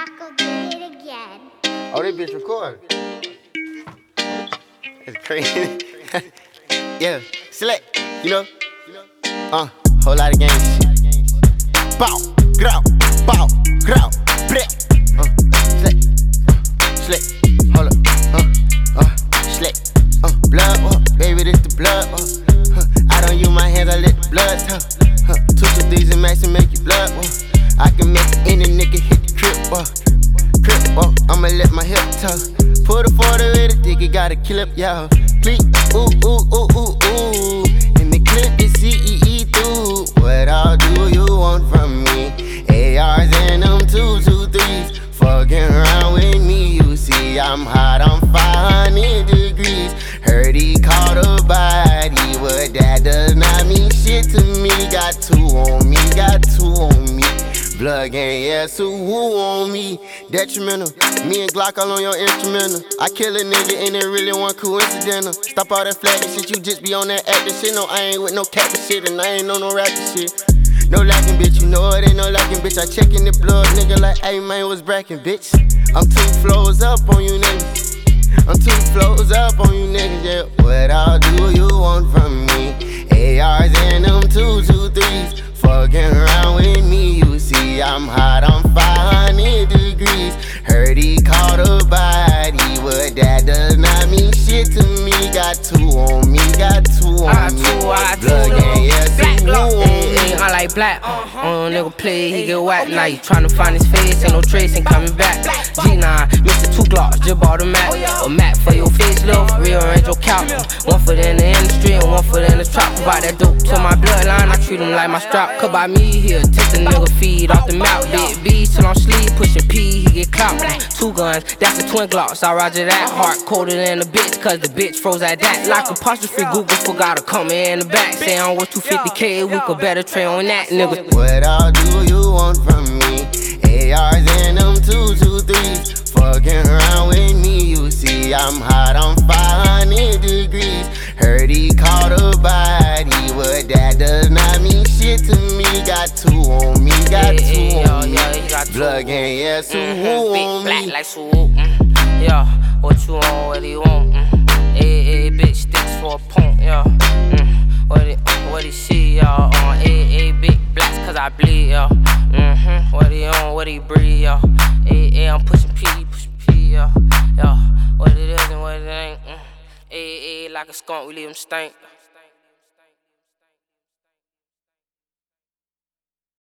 Rocco did it again. Oh, that bitch recording. It's crazy. Yeah, select, you know. Whole lot of games. Bow, grow, bleh. Select, hold up, select, blood, baby, this the blood, I don't use my hands, I let the blood talk. 2 these and max and make you blood, I can make any nigga hit the trip, I'ma let my hip talk. Put a 40 with a dick, it got a clip, y'all. Please, ooh, in the clip, it's CEE through. What all do you want from me? ARs and them 223s. Fucking around with me, you see I'm hot, I'm 500 degrees. Heard he caught a body, but that does not mean shit to me. Got 2 on me, Blood gang, yeah, so who on me? Detrimental, me and Glock all on your instrumental. I kill a nigga and it really one coincidental. Stop all that flagging shit, you just be on that acting shit. No, I ain't with no capping shit and I ain't on no rapping shit. No lacking, bitch, you know it ain't no lacking, bitch. I checkin' the blood, nigga, like, hey, man, what's brackin', bitch? I'm 2 flows up on you niggas. Yeah. What all do you want from me? ARs and them 223s. Fucking around with me, you see I'm hot, I'm 500 degrees. Heard he caught a body, but that does not mean shit to me. Got 2 on me, Blood gang, yeah, so who on me? I like black, nigga play, he get whacked. Now you tryna find his face, ain't no trace, ain't coming back. G9, Mr. 2 Glocks, just bought a Mac. A Mac for your face, love, rearrange your couch. 1 foot in the industry and 1 foot in the trap. Provide that dope to my bloodline, I treat him like my strap. Cut by me here, take the nigga feed off the mouth. Big B till I'm sleep, pushing P, he get clout. 2 guns, that's the twin Glocks, I roger that. Heart colder than a bitch, cause the bitch froze at that. Like apostrophe, Google forgot to come in the back. Say I'm worth 250K, we could better trade on that, nigga. What all do you want from me? ARs and them 223s. Fucking around with me, you see I'm hot, I'm 500 degrees. Heard he caught a body, but that does not mean shit to me. Got 2 on me, Blood gang, yeah, so who on me? Black like swoop, yeah, what you want, what do you want? Bitch sticks for a pump, yeah. What he see, y'all? Big blacks cause I bleed, yeah. What he on, what he breathe, yeah. I'm pushing P, yeah. What it is and what it ain't. Like a skunk, we leave him stank.